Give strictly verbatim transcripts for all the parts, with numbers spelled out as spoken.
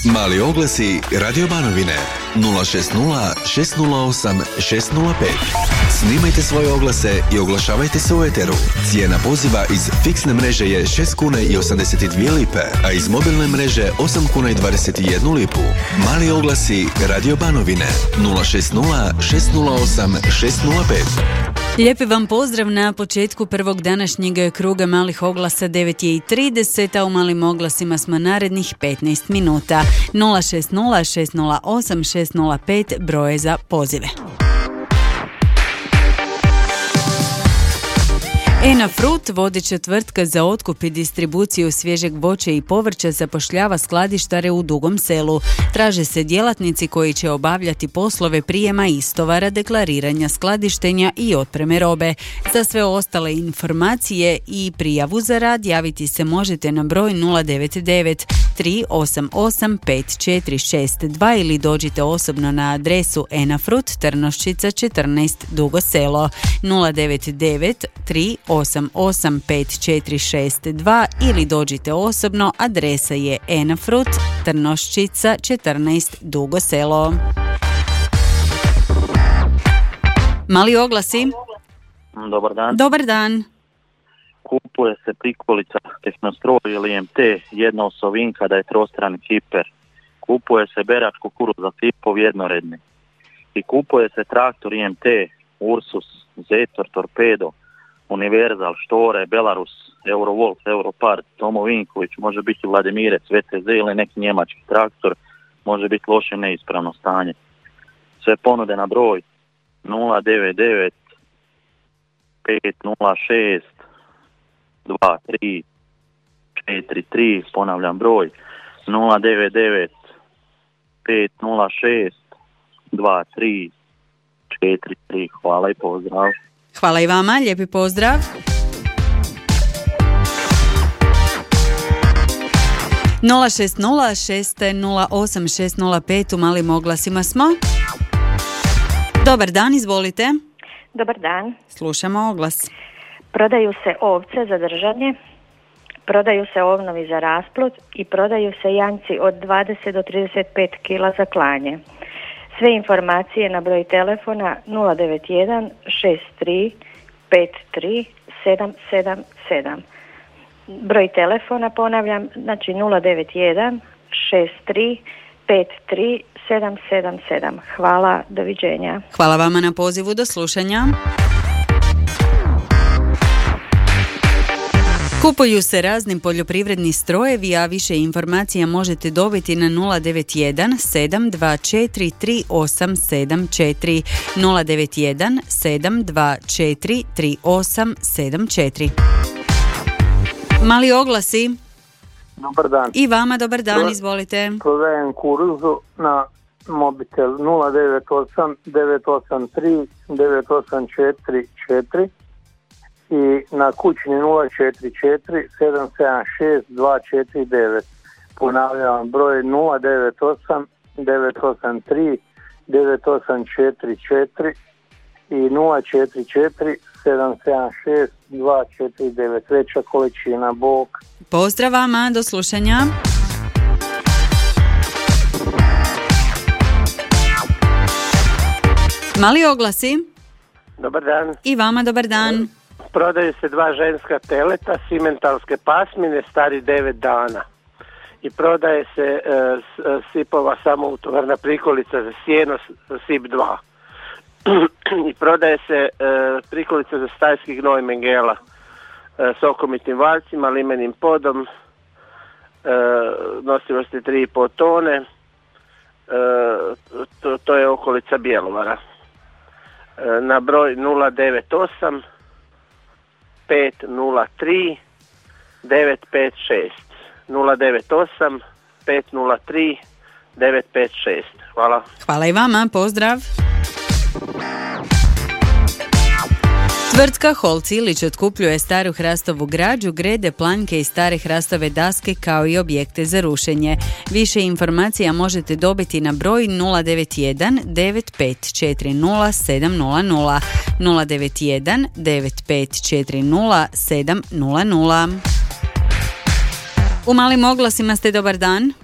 Mali oglasi Radio Banovine nula šest nula šest nula osam šest nula pet. Snimajte svoje oglase i oglašavajte se u eteru. Cijena poziva iz fiksne mreže je šest kuna i osamdeset dvije lipe, a iz mobilne mreže osam kuna i dvadeset jednu lipu. Mali oglasi Radio Banovine nula šest nula šest nula osam šest nula pet. Lijepi vam pozdrav na početku prvog današnjeg kruga malih oglasa. Devet je i trideset, a u malim oglasima smo narednih petnaest minuta. nula šest nula šest nula osam šest nula pet broje za pozive. Enafruit, vodeća tvrtka za otkup i distribuciju svježeg voća i povrća, zapošljava skladištare u Dugom Selu. Traže se djelatnici koji će obavljati poslove prijema istovara, deklariranja, skladištenja i otpreme robe. Za sve ostale informacije i prijavu za rad javiti se možete na broj nula devet devet tri osam osam pet četiri šest dva ili dođite osobno na adresu Enafruit, Trnoščica četrnaest, Dugo Selo. nula devet devet tri osam osam pet četiri šest dva ili dođite osobno, adresa je Enafruit, Trnoščica četrnaest, Dugo Selo. Mali oglasi. Dobar dan. Dobar dan. Kupuje se prikolica Tehnostroj ili M T, jedna osovinka da je trostrani hiper. Kupuje se berač kukuruza tipov jednoredni. I kupuje se traktor I M T, Ursus, Zetor, Torpedo, Univerzal, Štore, Belarus, Eurovolf, Europart, Tomo Vinković, može biti Vladimirec, V T Z ili neki njemački traktor, može biti loše neispravno stanje. Sve ponude na broj nula devet devet pet nula šest dva tri četiri tri, ponavljam broj nula devet devet pet nula šest dva tri četiri tri. Hvala i pozdrav. Hvala i vama, lijepi pozdrav. nula šest nula šest nula osam šest nula pet, u malim oglasima smo. Dobar dan, izvolite. Dobar dan. Slušamo oglas. Prodaju se ovce za držanje, prodaju se ovnovi za rasplod i prodaju se janjci od dvadeset do trideset pet kila za klanje. Sve informacije na broj telefona nula devet jedan šest tri pet tri sedam sedam sedam. Broj telefona, ponavljam, znači nula devet jedan šest tri pet tri sedam sedam sedam. Hvala, doviđenja. Hvala vama na pozivu, do slušanja. Kupuju se razni poljoprivredni strojevi, a više informacija možete dobiti na nula devet jedan sedam dva četiri tri osam sedam četiri, nula devet jedan sedam dva četiri tri osam sedam četiri. Mali oglasi. Dobar dan. I vama dobar dan, izvolite. Prodajem kuruzu na mobitel nula devet osam devet osam tri devet osam četiri četiri i na kućni nula četiri četiri sedam sedam šest dva četiri devet. Ponavljam broj nula devet osam devet osam tri devet osam četiri četiri i nula četiri četiri sedam sedam šest dva četiri devet. Veća količina, bok. Pozdrav vama, do slušanja. Mali oglasi. Dobar dan. I vama dobar dan. Prodaju se dva ženska teleta simentalske pasmine stari devet dana. I prodaje se e, sipova samoutovarna prikolica za sjeno sip dva. I prodaje se e, prikolica za stajski gnoj Mengela e, s okomitim valjcima, limenim podom, e, nosivosti tri i pol tone, e, to, to je okolica Bjelovara. E, na broj nula devet osam pet nula tri devet pet šest, nula devet osam pet nula tri devet pet šest. Hvala. Hvala i vama, pozdrav. Tvrtka Holc Ilić otkupljuje staru hrastovu građu, grede, planke i stare hrastove daske kao i objekte za rušenje. Više informacija možete dobiti na broj nula devet jedan devet pet četiri nula sedam nula nula, nula devet jedan devet pet četiri nula sedam nula nula. U malim oglasima ste, dobar dan.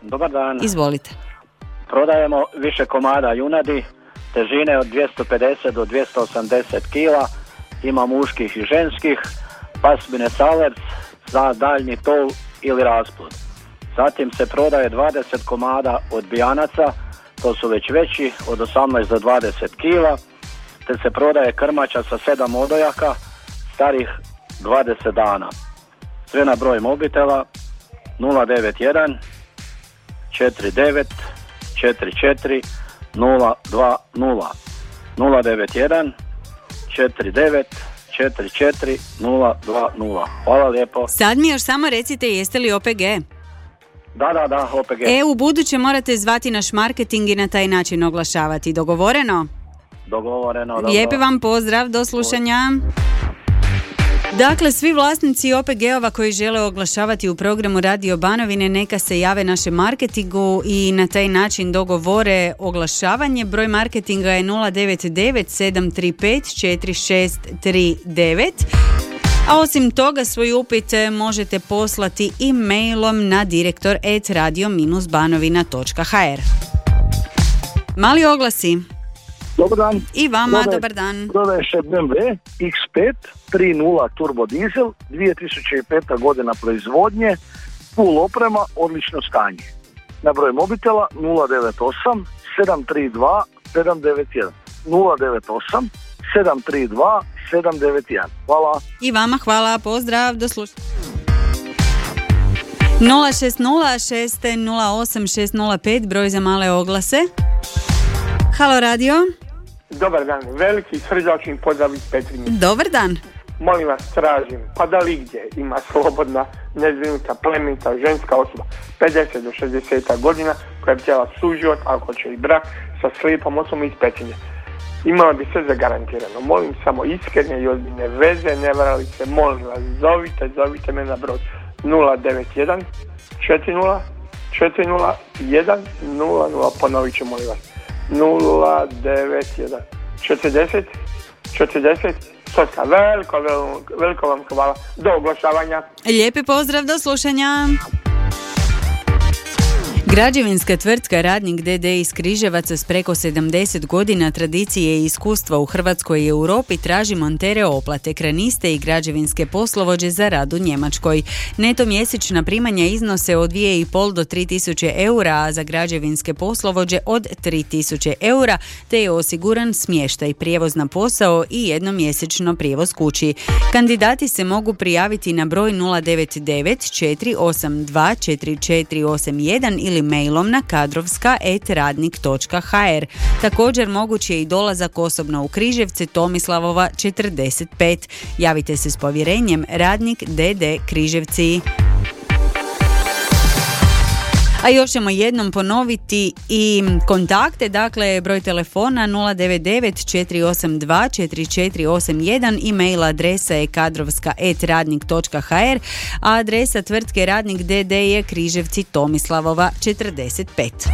Dobar dan. Izvolite. Prodajemo više komada junadi, težine od dvjesto pedeset do dvjesto osamdeset kila, ima muških i ženskih, pasmine Salers za daljnji tov ili rasplod. Zatim se prodaje dvadeset komada odbijanaca, to su već veći, od osamnaest do dvadeset kila, te se prodaje krmača sa sedam odojaka, starih dvadeset dana. Sve na broj mobitela nula devet jedan četiri devet četiri četiri nula dva nula nula devet jedan četiri devet četiri četiri nula dva nula. Hvala lijepo. Sad mi još samo recite, jeste li O P G? Da, da, da, O P G. E, u buduće morate zvati naš marketing i na taj način oglašavati. Dogovoreno? Dogovoreno, dobro. Lijepi vam pozdrav, do slušanja. Dakle, svi vlasnici O P G-ova koji žele oglašavati u programu Radio Banovine neka se jave našem marketingu i na taj način dogovore oglašavanje. Broj marketinga je nula devet devet sedam tri pet četiri šest tri devet. A osim toga, svoj upit možete poslati i mailom na direktor at radio dash banovina dot h r. Mali oglasi. Dobar dan. I vama, Prodaje, dobar dan. Prodaje se B M W X pet tri nula turbo dizel, dvije tisuće peta godina proizvodnje, full oprema, odlično stanje. Na broj mobitela nula devet osam sedam tri dva sedam devet jedan. nula devet osam sedam tri dva sedam devet jedan. Hvala. I vama hvala, pozdrav, do slušanja. nula šest nula šest nula osam šest nula pet, broj za male oglase. Halo radio. Dobar dan, veliki srdačni pozdrav iz Petrinje. Dobar dan. Molim vas, tražim, pa da li gdje ima slobodna, nezvinuta, plemenita ženska osoba, pedeset do šezdeset godina, koja bi htjela suživot, ako će i brak, sa slijepom osobom iz Petrinje. Imala bi sve zagarantirano. Molim samo iskrene i ozbiljne veze, ne varali se, molim vas, zovite, zovite me na broj nula devet jedan četiri nula četiri nula jedan nula nula, ponovit ću, molim vas, nula devet jedan četrdeset četrdeset. Sotka, veliko, veliko, veliko vam hvala. Do oglašavanja. Lijepi pozdrav, do slušanja. Građevinska tvrtka Radnik D D iz Križevaca s preko sedamdeset godina tradicije i iskustva u Hrvatskoj i Europi traži montere oplate, kraniste i građevinske poslovođe za rad u Njemačkoj. Neto mjesečna primanja iznose od dvije i pol do tri tisuće eura, a za građevinske poslovođe od tri tisuće eura, te je osiguran smještaj, prijevoz na posao i jednomjesečno prijevoz kući. Kandidati se mogu prijaviti na broj nula devet devet četiri osam dva četiri četiri osam jedan ili mailom na kadrovska at radnik dot h r. Također moguć je i dolazak osobno u Križevce, Tomislavova četrdeset pet. Javite se s povjerenjem Radnik D D Križevci. A još ćemo jednom ponoviti i kontakte, dakle broj telefona nula devet devet četiri osam dva četiri četiri osam jedan, e-mail adresa je kadrovska at radnik dot h r, a adresa tvrtke Radnik D D je Križevci, Tomislavova četrdeset pet.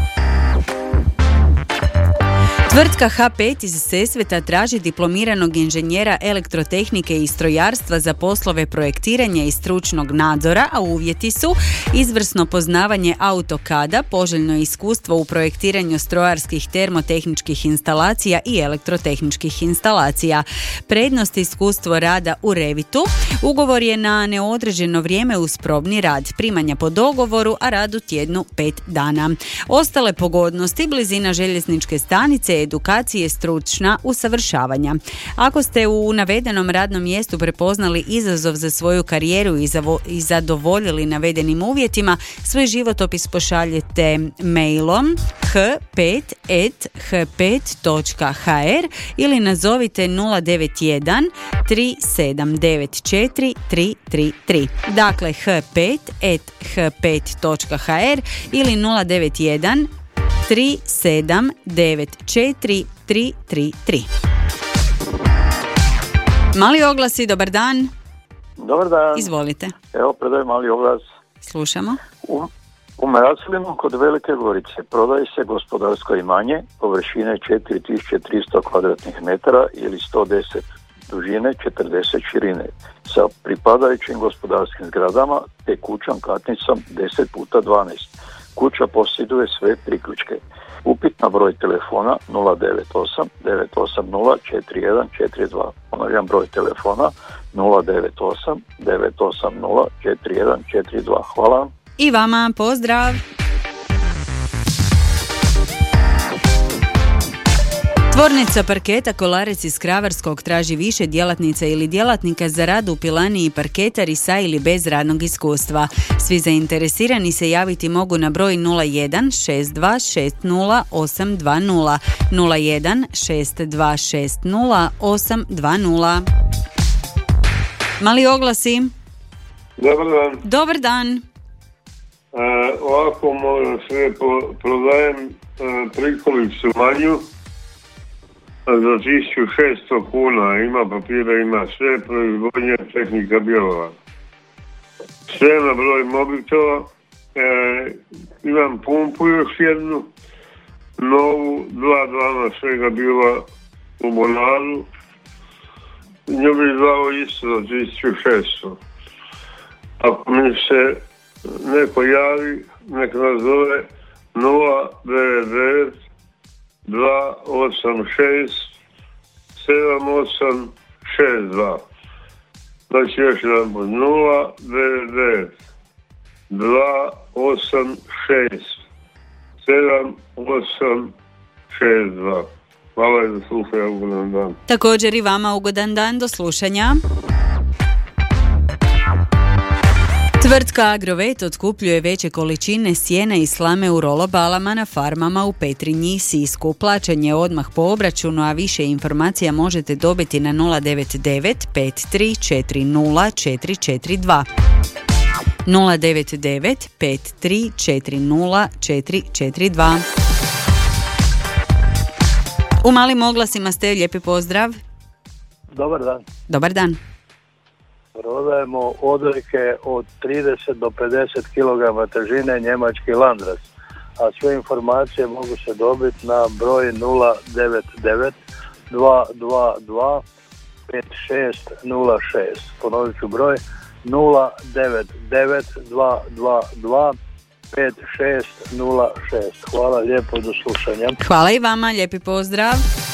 Tvrtka H pet iz Sesveta traži diplomiranog inženjera elektrotehnike i strojarstva za poslove projektiranja i stručnog nadzora, a uvjeti su izvrsno poznavanje AutoCAD-a, poželjno iskustvo u projektiranju strojarskih termotehničkih instalacija i elektrotehničkih instalacija. Prednost iskustvo rada u Revitu. Ugovor je na neodređeno vrijeme uz probni rad, primanja po dogovoru, a rad u tjednu pet dana. Ostale pogodnosti: blizina željezničke stanice, edukacije, stručna usavršavanja. Ako ste u navedenom radnom mjestu prepoznali izazov za svoju karijeru i, zavo- i zadovoljili navedenim uvjetima, svoj životopis pošaljete mailom h pet at h pet dot h r ili nazovite nula devet jedan tri sedam devet četiri tri tri tri. Dakle h pet at h pet dot h r ili nula devet jedan tri sedam devet četiri tri tri tri. Mali oglasi, dobar dan. Dobar dan. Izvolite. Evo, predajem mali oglas. Slušamo. U, u Meraslinu kod Velike Gorice prodaje se gospodarsko imanje površine četiri tisuće tristo kvadratnih metara ili sto deset dužine, četrdeset širine sa pripadajućim gospodarskim zgradama te kućom katnicom deset puta dvanaest. Kuća posjeduje sve priključke. Upit na broj telefona nula devet osam devet osam nula četiri jedan četiri dva. Ponavljam broj telefona nula devet osam devet osam nula četiri jedan četiri dva. Hvala. I vama pozdrav! Tvornica parketa Kolarec iz Kravarskog traži više djelatnica ili djelatnika za rad u pilani i parketari sa ili bez radnog iskustva. Svi zainteresirani se javiti mogu na broj nula jedan šest dva šest nula osam dva nula nula jedan šest dva šest nula osam dva nula. Mali oglasi. Dobar dan. Dobar dan. E, ovako možem sve po, prodajem e, prikolicu manju za tisuću šesto kuna, ima papira, ima sve, proizvodnja tehnika Bjelova. Sve na broj mobitela, e, imam pumpu još jednu, novu, dva dvana svega bila u Monaru, nju bi zvao isto za tisuću šesto. Ako mi se neko javi, nek nazove nula devet devet dva osam šest sedam osam šest dva. Znači još jedan pod nula devet devet dva osam šest sedam osam šest dva. Hvala i za slušanje, ugodan dan. Također i vama ugodan dan, do slušanja. Tvrtka Agrovet otkupljuje veće količine sjena i slame u rolobalama na farmama u Petrinji i Sisku. Plaćanje odmah po obračunu, a više informacija možete dobiti na nula devet devet pet tri četiri nula četiri četiri dva. nula devet devet pet tri četiri nula četiri četiri dva. U malim oglasima ste, lijepi pozdrav. Dobar dan. Dobar dan. Prodajemo odojke od trideset do pedeset kilograma težine, njemački Landras. A sve informacije mogu se dobiti na broj nula devet devet dva dva dva pet šest nula šest. Ponovit ću broj nula devet devet dva dva dva pet šest nula šest. Hvala lijepo, do slušanja. Hvala i vama, lijepi pozdrav.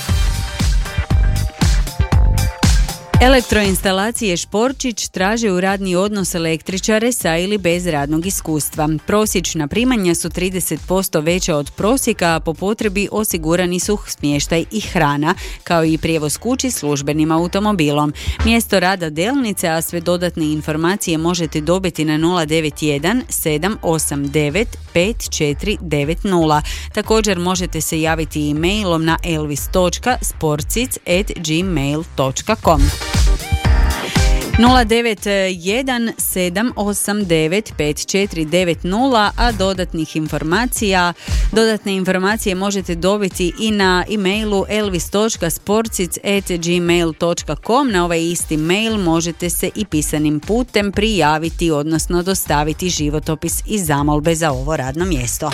Elektroinstalacije Šporčić traže u radni odnos električare sa ili bez radnog iskustva. Prosječna primanja su trideset posto veća od prosjeka, a po potrebi osigurani su smještaj i hrana, kao i prijevoz kući službenim automobilom. Mjesto rada Delnice, a sve dodatne informacije možete dobiti na nula devet jedan sedam osam devet pet četiri devet nula. Također možete se javiti e-mailom na elvis točka sportsic at gmail točka com. nula devet jedan sedam osam devet pet četiri devet nula, a dodatnih informacija, dodatne informacije možete dobiti i na e-mailu elvis točka sportsic at gmail točka com. Na ovaj isti mail možete se i pisanim putem prijaviti, odnosno dostaviti životopis i zamolbe za ovo radno mjesto.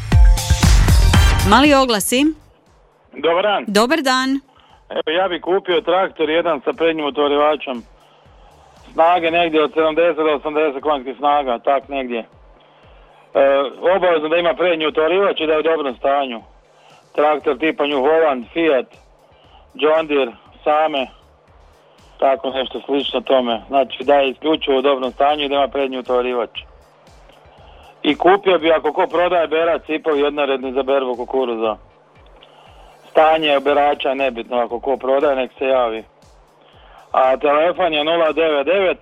Mali oglasi. Dobar dan. Dobar dan. Evo, ja bih kupio traktor jedan sa prednjim otvorivačem. Snage negdje od sedamdeset do osamdeset konjskih snaga, tak negdje. E, obavezno da ima prednji otvorivač i da je u dobrom stanju. Traktor tipa New Holland, Fiat, John Deere, Same, tako nešto slično tome. Znači da je isključivo u dobrom stanju i da ima prednji otvorivač. I kupio bi, ako ko prodaje berač, cipovi jednoredni za berbu kukuruza. Stanje berača je nebitno, ako ko prodaje nek se javi. A telefon je nula devet devet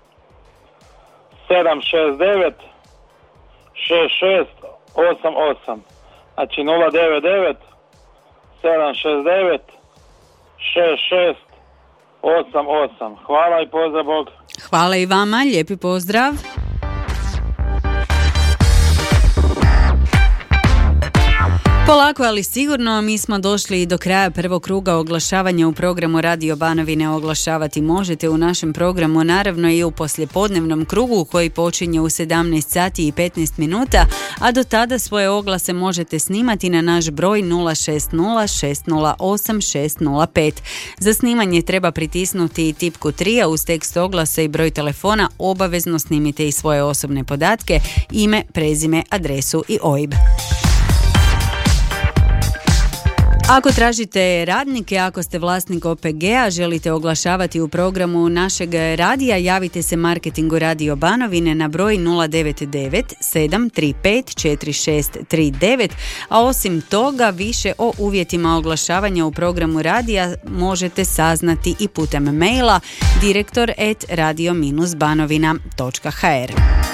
sedam šest devet šest šest osam osam. Znači nula devet devet sedam šest devet šest šest osam osam. Hvala i pozdrav, Bog. Hvala i vama, lijepi pozdrav. Polako, ali sigurno, mi smo došli do kraja prvog kruga oglašavanja u programu Radio Banovine. Oglašavati možete u našem programu, naravno i u poslijepodnevnom krugu koji počinje u sedamnaest sati i petnaest minuta, a do tada svoje oglase možete snimati na naš broj nula šest nula šest nula osam šest nula pet. Za snimanje treba pritisnuti tipku tri, a uz tekst oglasa i broj telefona obavezno snimite i svoje osobne podatke, ime, prezime, adresu i O I B. Ako tražite radnike, ako ste vlasnik O P G-a, želite oglašavati u programu našeg radija, javite se marketingu Radio Banovine na broj nula devet devet sedam tri pet četiri šest tri devet, a osim toga više o uvjetima oglašavanja u programu radija možete saznati i putem maila direktor at radio banovina točka h r.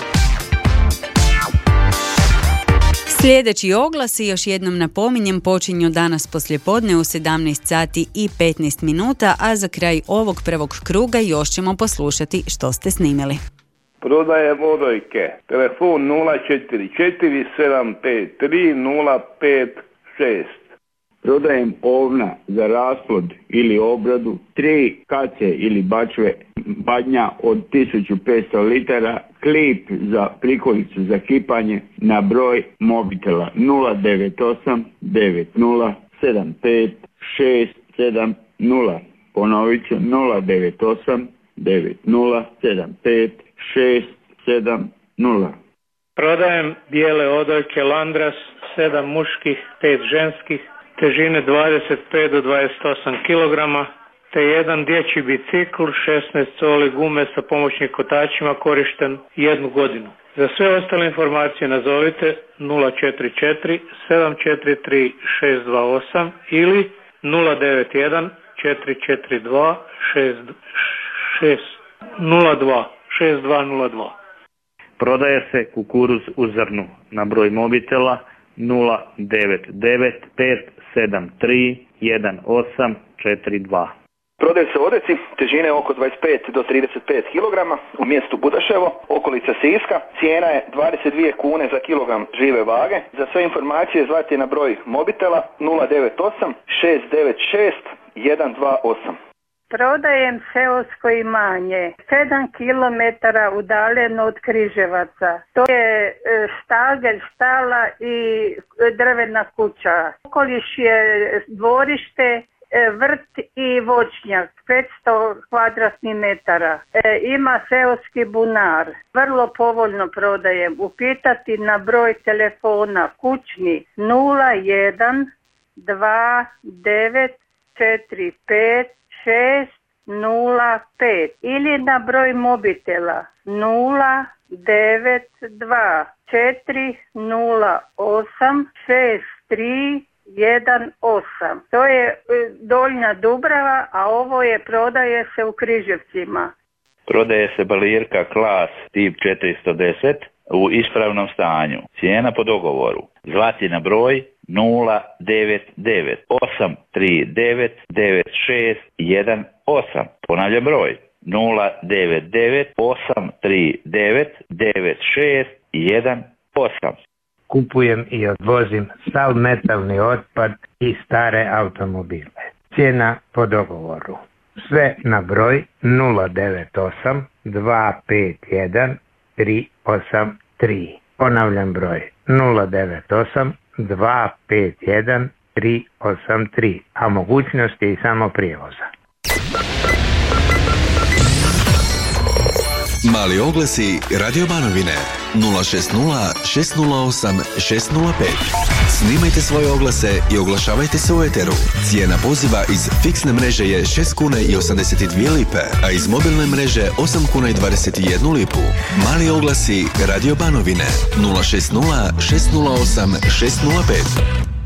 Sljedeći oglasi, još jednom napominjem, počinju danas poslijepodne u sedamnaest sati i petnaest minuta, a za kraj ovog prvog kruga još ćemo poslušati što ste snimili. Prodajem odojke. Telefon nula četiri četiri sedam pet tri nula pet šest. Prodajem ovna za rasplod ili obradu, tri kace ili bačve badnja od tisuću petsto litara, klip za prikolicu za kipanje na broj mobitela nula devet osam devet nula sedam pet šest sedam nula. Ponovit ću nula devet osam devet nula sedam pet šest sedam nula. Prodajem bijele odojke Landras, sedam muških, pet ženskih, težine dvadeset pet do dvadeset osam kilograma, te jedan dječji bicikl, šesnaest coli gume sa pomoćnim kotačima korišten jednu godinu. Za sve ostale informacije nazovite nula četiri četiri sedam četiri tri šest dva osam ili nula devet jedan četiri četiri dva šest šest nula dva šest dva nula dva. Prodaje se kukuruz u zrnu na broj mobitela nula devet devet pet sedam tri jedan osam četiri dva. Prodaju se odeci, težine oko dvadeset pet do trideset pet kilograma u mjestu Budaševo, okolica Siska. Cijena je dvadeset dvije kune za kilogram žive vage. Za sve informacije zvati na broj mobitela nula devet osam šest devet šest jedan dva osam. Prodajem seosko imanje, sedam kilometara udaljeno od Križevaca. To je štagelj, štala i drvena kuća. Okoliš je dvorište, vrt i voćnjak, petsto kvadratnih metara. E, ima seoski bunar. Vrlo povoljno prodajem. Upitati na broj telefona kućni nula jedan dva devet četiri pet šest nula pet ili na broj mobitela nula devet dva četiri nula osam šest tri jedan osam. To je Donja Dubrava, a ovo je prodaje se u Križevcima. Prodaje se balirka Klas tip četiristo deset u ispravnom stanju. Cijena po dogovoru. Zvati na broj nula devet devet osam tri devet devet šest jedan osam. Ponavljam broj nula devet devet osam tri devet devet šest jedan osam. Kupujem i odvozim sav metalni otpad i stare automobile. Cijena po dogovoru. Sve na broj nula devet osam dva pet jedan tri osam tri. Ponavljam broj nula devet osam dva pet jedan tri osam tri, a mogućnost je i samo prijevoza. Mali oglasi Radio Banovine nula šest nula šest nula osam šest nula pet. Snimajte svoje oglase i oglašavajte se u eteru. Cijena poziva iz fiksne mreže je šest kuna i osamdeset dvije lipe, a iz mobilne mreže osam kuna i dvadeset jednu lipu. Mali oglasi Radio Banovine nula šest nula šest nula osam šest nula pet.